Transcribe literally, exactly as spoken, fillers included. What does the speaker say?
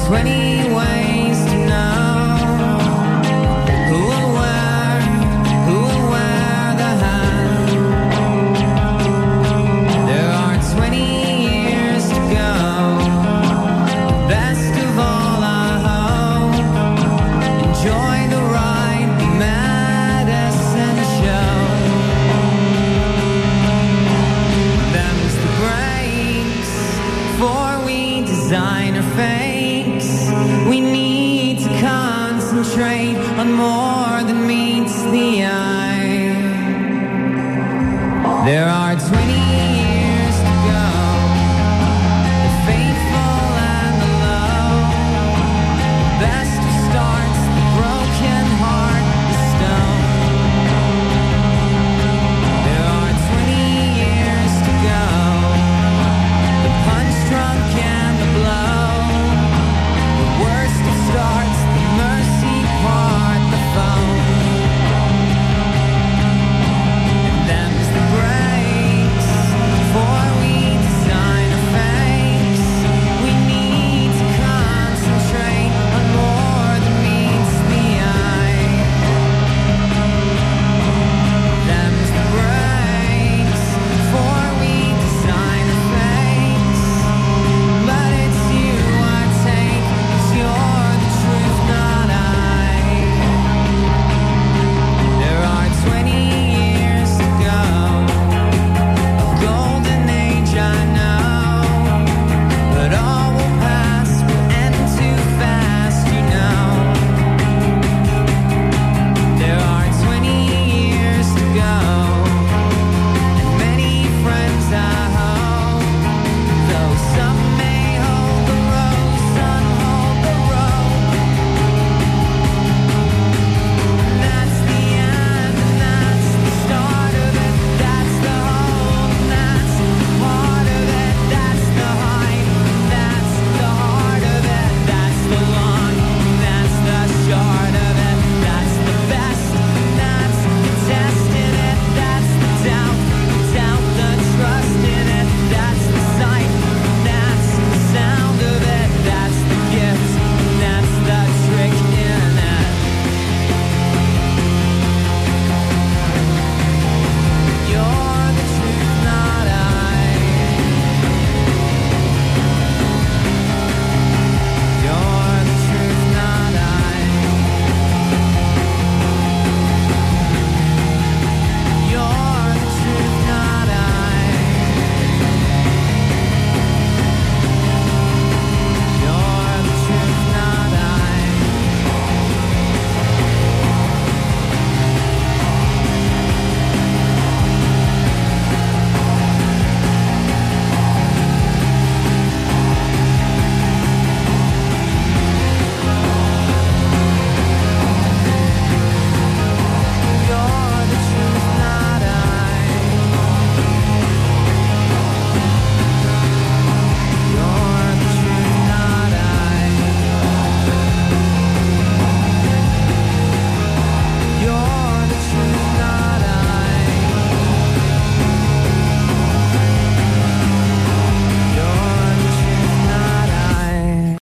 twenty ways to know who will wear, who will wear the hat. There are twenty years to go. Best of all, I hope. Enjoy the ride, the medicine show. Them's the breaks, for we designer fakes. We need to concentrate on more than meets the eye. There are twenty